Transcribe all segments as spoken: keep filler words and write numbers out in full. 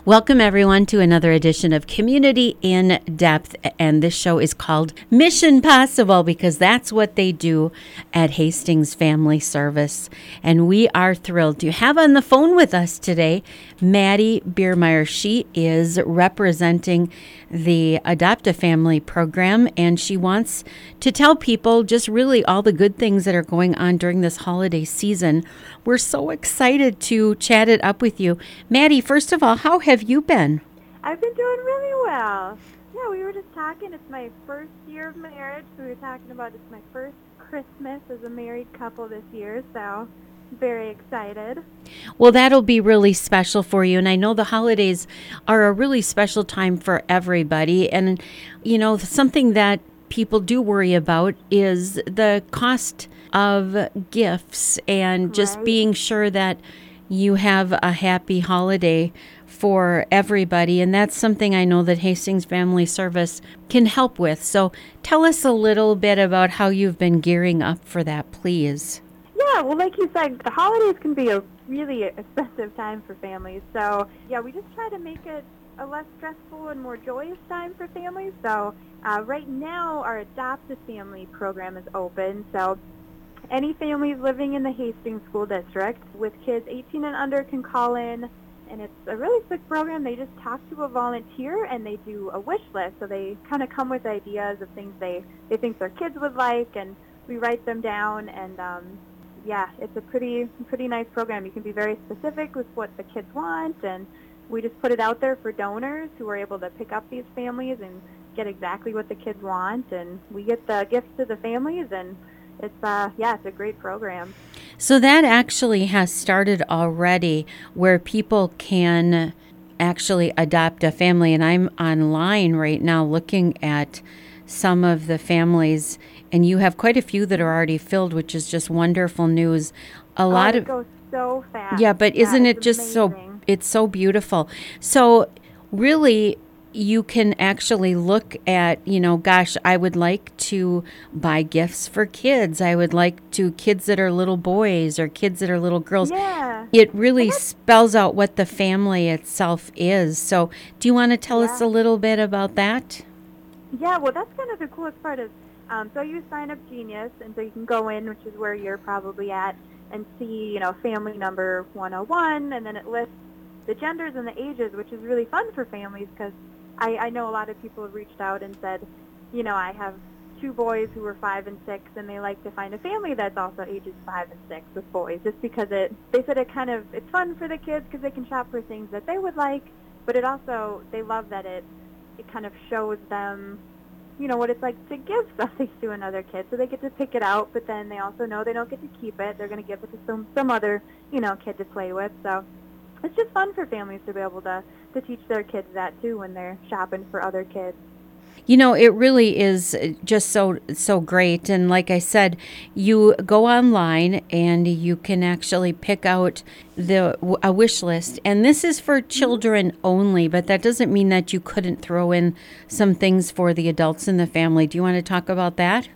Welcome, everyone, to another edition of Community in Depth. And this show is called Mission Possible because that's what they do at Hastings Family Service. And we are thrilled to have on the phone with us today Maddie Biermeyer. She is representing the Adopt a Family program, and she wants to tell people just really all the good things that are going on during this holiday season. We're so excited to chat it up with you. Maddie, first of all, how have you been? I've been doing really well. Yeah, we were just talking. It's my first year of marriage, so we were talking about it's my first Christmas as a married couple this year, so very excited. Well, that'll be really special for you. And I know the holidays are a really special time for everybody. And, you know, something that people do worry about is the cost of gifts and just Right. being sure that you have a happy holiday for everybody. And that's something I know that Hastings Family Service can help with. So tell us a little bit about how you've been gearing up for that, please. Yeah, well, like you said, the holidays can be a really expensive time for families. So, yeah, we just try to make it a less stressful and more joyous time for families. So, uh, right now, our Adopt a Family program is open. So, any families living in the Hastings School District with kids eighteen and under can call in, and it's a really quick program. They just talk to a volunteer, and they do a wish list. So they kind of come with ideas of things they, they think their kids would like, and we write them down, and um, yeah, it's a pretty pretty nice program. You can be very specific with what the kids want, and we just put it out there for donors who are able to pick up these families and get exactly what the kids want, and we get the gifts to the families, and it's uh yeah, it's a great program. So that actually has started already where people can actually adopt a family. And I'm online right now looking at some of the families, and you have quite a few that are already filled, which is just wonderful news. A Oh, lot it of goes so fast. Yeah, but Yeah, isn't it's it just so amazing. it's so beautiful. So really you can actually look at, you know, gosh, I would like to buy gifts for kids. I would like to kids that are little boys or kids that are little girls. Yeah. It really spells out what the family itself is. So do you want to tell us Yeah. a little bit about that? Yeah, well, that's kind of the coolest part is, um, so you sign up Genius, and so you can go in, which is where you're probably at, and see, you know, family number one oh one, and then it lists the genders and the ages, which is really fun for families because I, I know a lot of people have reached out and said, you know, I have two boys who are five and six, and they like to find a family that's also ages five and six with boys, just because it, they said it kind of, it's fun for the kids because they can shop for things that they would like, but it also, they love that it, it kind of shows them, you know, what it's like to give something to another kid. So they get to pick it out, but then they also know they don't get to keep it. They're going to give it to some, some other, you know, kid to play with. So it's just fun for families to be able to, to teach their kids that, too, when they're shopping for other kids. You know, it really is just so so great. And like I said, you go online and you can actually pick out the a wish list. And this is for children only, but that doesn't mean that you couldn't throw in some things for the adults in the family. Do you want to talk about that?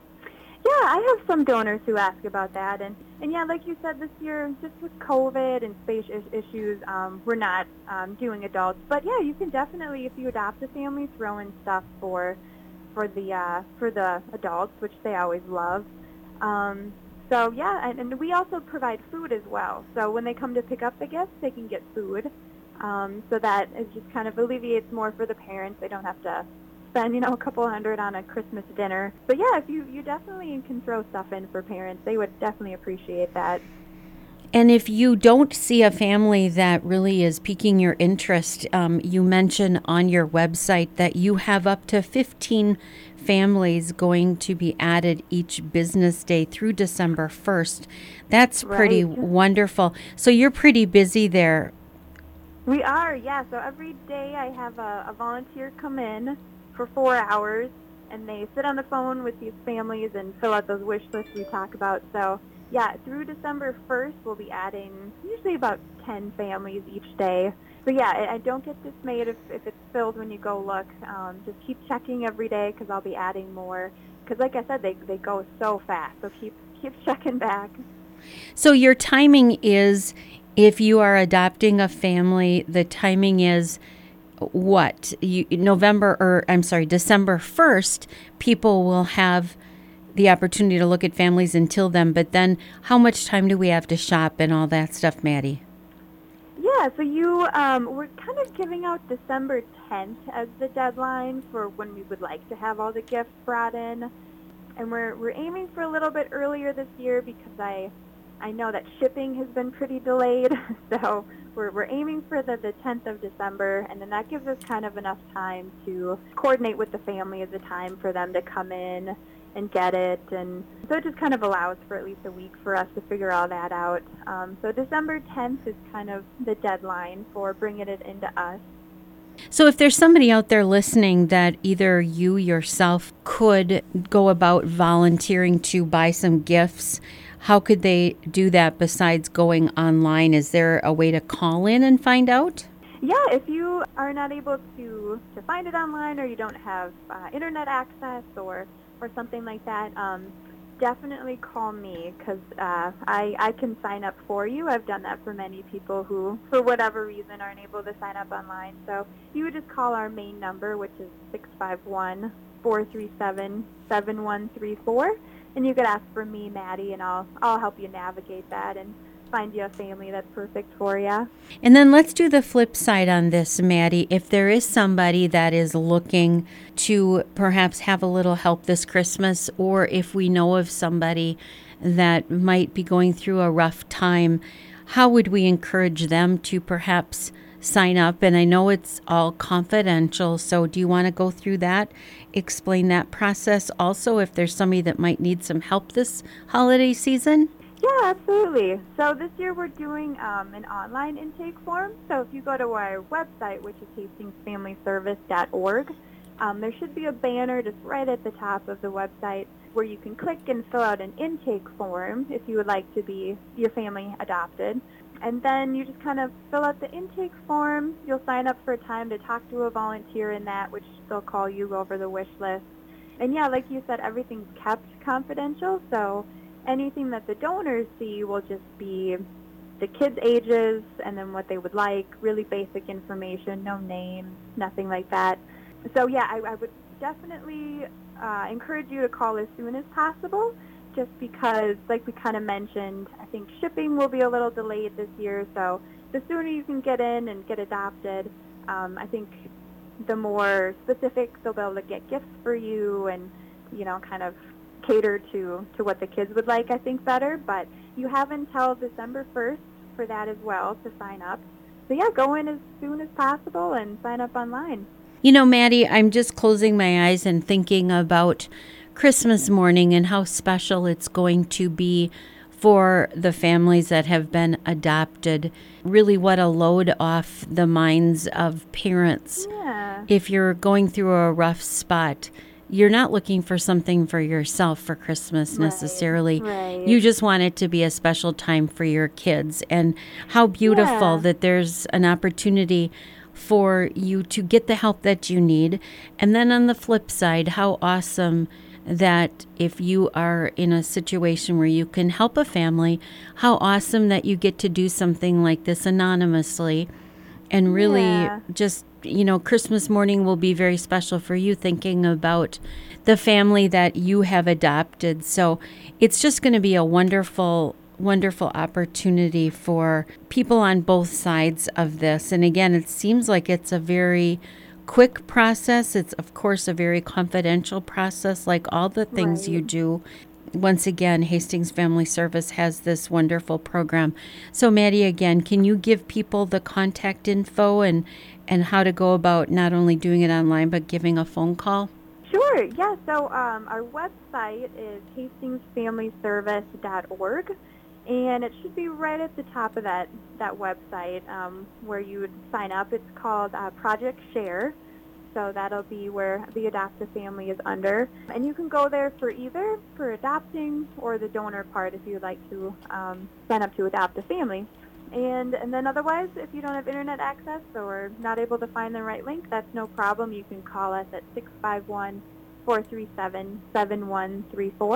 Yeah, I have some donors who ask about that, and, and yeah, like you said, this year, just with COVID and space is- issues, um, we're not um, doing adults. But yeah, you can definitely, if you adopt a family, throw in stuff for for the uh, for the adults, which they always love. Um, so yeah, and, and we also provide food as well. So when they come to pick up the gifts, they can get food. Um, so that it just kind of alleviates more for the parents. They don't have to spend, you know, a couple hundred on a Christmas dinner. But yeah, if you, you definitely can throw stuff in for parents, they would definitely appreciate that. And if you don't see a family that really is piquing your interest, um, you mention on your website that you have up to fifteen families going to be added each business day through December first. That's pretty Right. wonderful. So you're pretty busy there. We are, yeah. So every day I have a, a volunteer come in for four hours, and they sit on the phone with these families and fill out those wish lists we talk about. So yeah, through December first, we'll be adding usually about ten families each day. So yeah, I, I don't get dismayed if, if it's filled when you go look. Um, just keep checking every day because I'll be adding more. Because like I said, they, they go so fast. So keep keep checking back. So your timing is If you are adopting a family, the timing is what? You, November, or I'm sorry, December first, people will have the opportunity to look at families until then. But then how much time do we have to shop and all that stuff, Maddie? Yeah, so you, um, we're kind of giving out December tenth as the deadline for when we would like to have all the gifts brought in. And we're, we're aiming for a little bit earlier this year because I, I know that shipping has been pretty delayed. So we're, we're aiming for the, the tenth of December, and then that gives us kind of enough time to coordinate with the family as a time for them to come in and get it. And so it just kind of allows for at least a week for us to figure all that out. Um, so December tenth is kind of the deadline for bringing it into us. So if there's somebody out there listening that either you yourself could go about volunteering to buy some gifts, how could they do that besides going online? Is there a way to call in and find out? Yeah, if you are not able to, to find it online, or you don't have uh, internet access or, or something like that, um, definitely call me, because uh, I, I can sign up for you. I've done that for many people who, for whatever reason, aren't able to sign up online. So you would just call our main number, which is six five one, four three seven, seven one three four, and you could ask for me, Maddie, and I'll, I'll help you navigate that and find you a family that's perfect for you. And then let's do the flip side on this, Maddie. If there is somebody that is looking to perhaps have a little help this Christmas, or if we know of somebody that might be going through a rough time, how would we encourage them to perhaps sign up? And I know it's all confidential, so do you want to go through that, explain that process also, if there's somebody that might need some help this holiday season? Yeah, absolutely. So this year we're doing um, an online intake form. So if you go to our website, which is hastings family service dot org, um, there should be a banner just right at the top of the website where you can click and fill out an intake form if you would like to be your family adopted. And then you just kind of fill out the intake form. You'll sign up for a time to talk to a volunteer in that, which they'll call you over the wish list. And yeah, like you said, everything's kept confidential, so anything that the donors see will just be the kids' ages and then what they would like, really basic information, no names, nothing like that. So yeah, I, I would definitely uh, encourage you to call as soon as possible, just because, like we kind of mentioned, I think shipping will be a little delayed this year, so the sooner you can get in and get adopted, um, I think the more specific they'll be able to get gifts for you and, you know, kind of cater to, to what the kids would like, I think, better. But you have until December first for that as well to sign up. So yeah, go in as soon as possible and sign up online. You know, Maddie, I'm just closing my eyes and thinking about Christmas morning and how special it's going to be for the families that have been adopted. Really what a load off the minds of parents. Yeah. If you're going through a rough spot, you're not looking for something for yourself for Christmas necessarily. Right, right. You just want it to be a special time for your kids. And how beautiful Yeah. that there's an opportunity for you to get the help that you need. And then on the flip side, how awesome that if you are in a situation where you can help a family, how awesome that you get to do something like this anonymously. And really Yeah. just, you know, Christmas morning will be very special for you, thinking about the family that you have adopted. So it's just going to be a wonderful, wonderful opportunity for people on both sides of this. And again, it seems like it's a very quick process. It's, of course, a very confidential process, like all the things you Right. do. Once again, Hastings Family Service has this wonderful program. So, Maddie, again, can you give people the contact info and, and how to go about not only doing it online, but giving a phone call? Sure, yeah. So um, our website is hastings family service dot org, and it should be right at the top of that, that website um, where you would sign up. It's called uh, Project Share. So that'll be where the Adopt a Family is under. And you can go there for either for adopting or the donor part if you'd like to um, sign up to adopt a family. And and then otherwise, if you don't have internet access or not able to find the right link, that's no problem. You can call us at six five one, four three seven, seven one three four.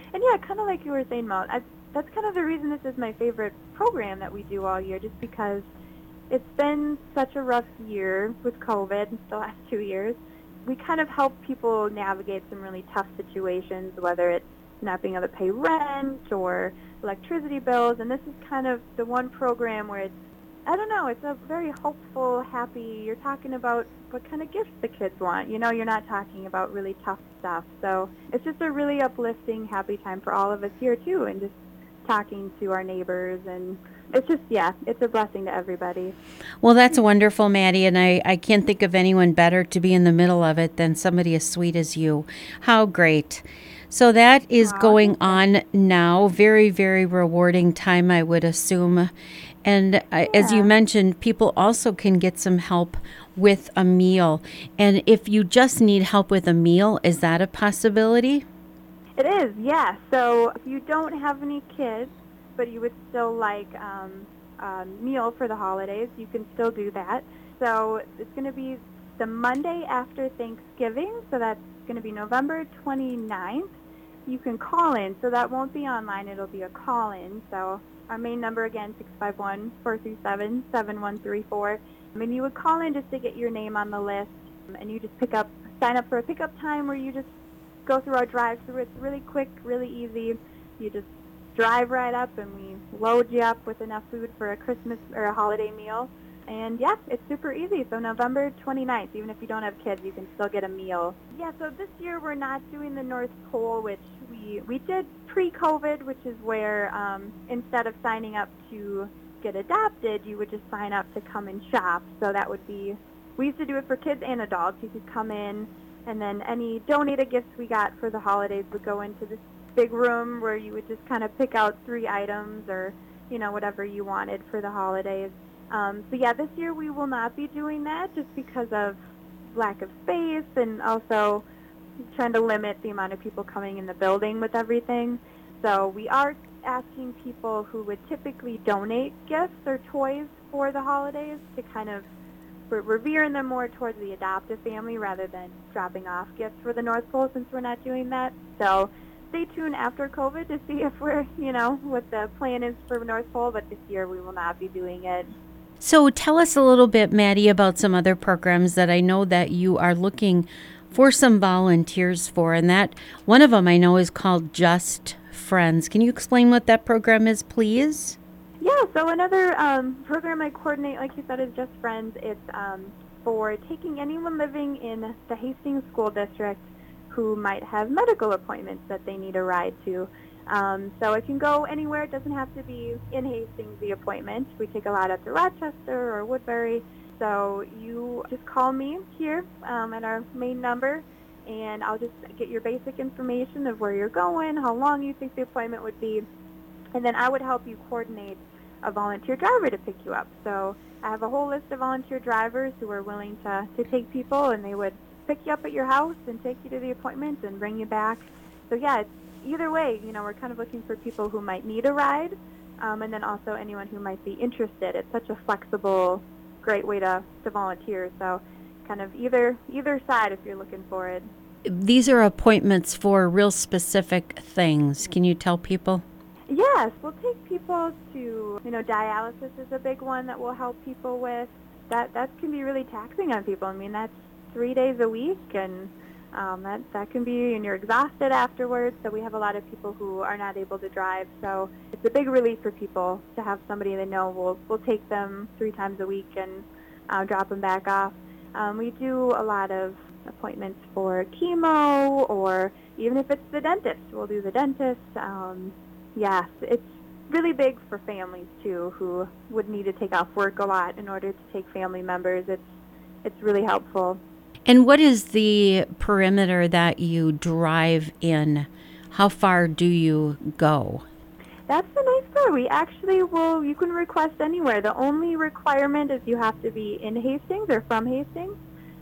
And yeah, kind of like you were saying, Mel, I, that's kind of the reason this is my favorite program that we do all year, just because it's been such a rough year with COVID the last two years. We kind of help people navigate some really tough situations, whether it's not being able to pay rent or electricity bills. And this is kind of the one program where it's, I don't know, it's a very hopeful, happy, you're talking about what kind of gifts the kids want. You know, you're not talking about really tough stuff. So it's just a really uplifting, happy time for all of us here, too, and just talking to our neighbors. And it's just, yeah, it's a blessing to everybody. Well, that's wonderful, Maddie, and I, I can't think of anyone better to be in the middle of it than somebody as sweet as you. How great. So that is Aw, going thank you. on now. Very, very rewarding time, I would assume. And uh, as you Yeah. mentioned, people also can get some help with a meal. And if you just need help with a meal, is that a possibility? It is, yeah. So if you don't have any kids, but you would still like um, a meal for the holidays, you can still do that. So it's going to be the Monday after Thanksgiving, so that's going to be November twenty-ninth. You can call in, so that won't be online. It'll be a call-in. So our main number, again, six five one, four three seven, seven one three four. I mean, you would call in just to get your name on the list, and you just pick up, sign up for a pickup time where you just go through our drive-through. It's really quick, really easy. You just drive right up, and we load you up with enough food for a Christmas or a holiday meal. And yeah, it's super easy. So November twenty-ninth, even if you don't have kids, you can still get a meal. Yeah, so this year we're not doing the North Pole, which we we did pre-COVID, which is where um, instead of signing up to get adopted, you would just sign up to come and shop. So that would be, we used to do it for kids and adults. You could come in, and then any donated gifts we got for the holidays would go into this big room where you would just kind of pick out three items or, you know, whatever you wanted for the holidays. Um, so yeah, this year we will not be doing that just because of lack of space and also trying to limit the amount of people coming in the building with everything. So we are asking people who would typically donate gifts or toys for the holidays to kind of, we're revering them more towards the adoptive family rather than dropping off gifts for the North Pole, since we're not doing that. So stay tuned after COVID to see if we're, you know, what the plan is for North Pole, but this year we will not be doing it. So tell us a little bit, Maddie, about some other programs that I know that you are looking for some volunteers for. And that one of them I know is called Just Friends. Can you explain what that program is, please? Yeah, so another um, program I coordinate, like you said, is Just Friends. It's um, for taking anyone living in the Hastings School District who might have medical appointments that they need a ride to. Um, so it can go anywhere. It doesn't have to be in Hastings, the appointment. We take a lot up to Rochester or Woodbury. So you just call me here um, at our main number, and I'll just get your basic information of where you're going, how long you think the appointment would be, and then I would help you coordinate a volunteer driver to pick you up. So I have a whole list of volunteer drivers who are willing to, to take people, and they would pick you up at your house and take you to the appointment and bring you back. So yeah, it's, either way, you know, we're kind of looking for people who might need a ride, um, and then also anyone who might be interested. It's such a flexible, great way to, to volunteer. So kind of either either side if you're looking for it. These are appointments for real specific things. Can you tell people? Yes, we'll take people to, you know, dialysis is a big one that we'll help people with. That that can be really taxing on people. I mean, that's three days a week, and um, that that can be, and you're exhausted afterwards. So we have a lot of people who are not able to drive. So it's a big relief for people to have somebody they know will will take them three times a week and uh, drop them back off. Um, we do a lot of appointments for chemo, or even if it's the dentist, we'll do the dentist. Um, yes, it's really big for families too, who would need to take off work a lot in order to take family members. It's it's really helpful. And what is the perimeter that you drive in? How far do you go? That's the nice part. We actually will, you can request anywhere. The only requirement is you have to be in Hastings or from Hastings.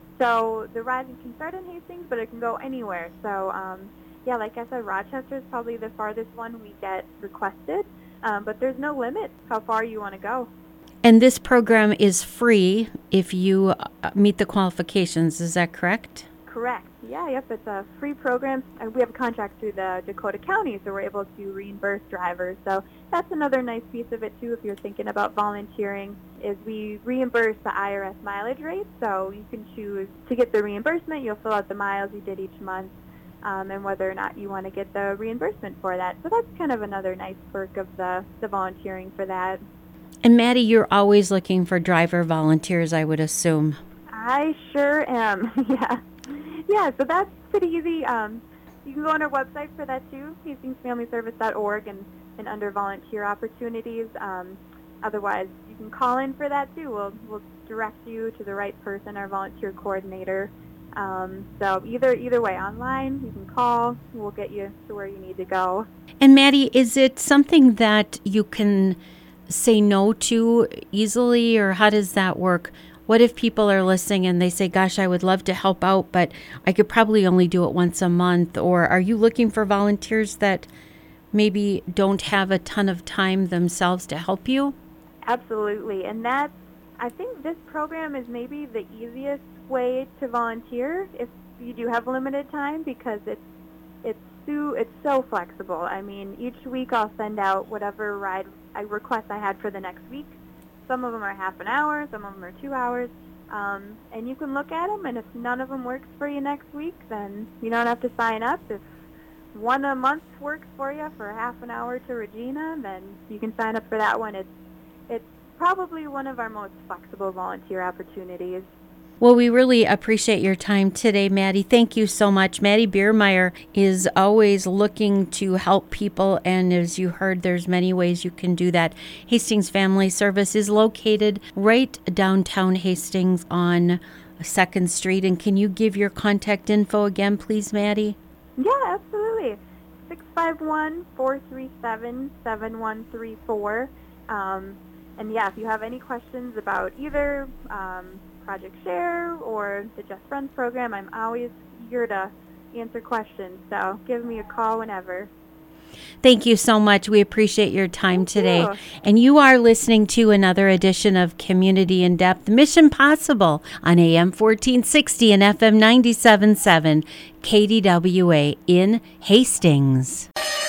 So the ride can start in Hastings, but it can go anywhere. So um, yeah, like I said, Rochester is probably the farthest one we get requested, um, but there's no limit how far you want to go. And this program is free if you uh, meet the qualifications. Is that correct? Correct. Yeah, yep, it's a free program. Uh, We have a contract through the Dakota County, so we're able to reimburse drivers. So that's another nice piece of it, too, if you're thinking about volunteering, is we reimburse the I R S mileage rate. So you can choose to get the reimbursement. You'll fill out the miles you did each month, um, and whether or not you want to get the reimbursement for that. So that's kind of another nice perk of the, the volunteering for that. And Maddie, you're always looking for driver volunteers, I would assume. I sure am, yeah. Yeah, so that's pretty easy. Um, you can go on our website for that too, hastings family service dot org, and, and under volunteer opportunities. Um, otherwise, you can call in for that too. We'll, we'll direct you to the right person, our volunteer coordinator. Um, so either either way, online, you can call. We'll get you to where you need to go. And Maddie, is it something that you can say no to easily, or how does that work? What if people are listening and they say, gosh, I would love to help out, but I could probably only do it once a month? Or are you looking for volunteers that maybe don't have a ton of time themselves to help you? Absolutely. And that's, I think this program is maybe the easiest way to volunteer if you do have limited time, because it's it's so, it's so flexible. I mean, each week I'll send out whatever ride I request I had for the next week. Some of them are half an hour, some of them are two hours, um, and you can look at them, and if none of them works for you next week, then you don't have to sign up. If one a month works for you for half an hour to Regina, then you can sign up for that one. It's, it's probably one of our most flexible volunteer opportunities. Well, we really appreciate your time today, Maddie. Thank you so much. Maddie Biermeyer is always looking to help people, and as you heard, there's many ways you can do that. Hastings Family Service is located right downtown Hastings on second Street. And can you give your contact info again, please, Maddie? Yeah, absolutely. six five one, four three seven, seven one three four. Um, and yeah, if you have any questions about either um, Project Share or the Just Friends program, I'm always eager to answer questions. So give me a call whenever. Thank you so much. We appreciate your time Thank today. you. And you are listening to another edition of Community in Depth, Mission Possible on A M fourteen sixty and F M ninety-seven point seven K D W A in Hastings.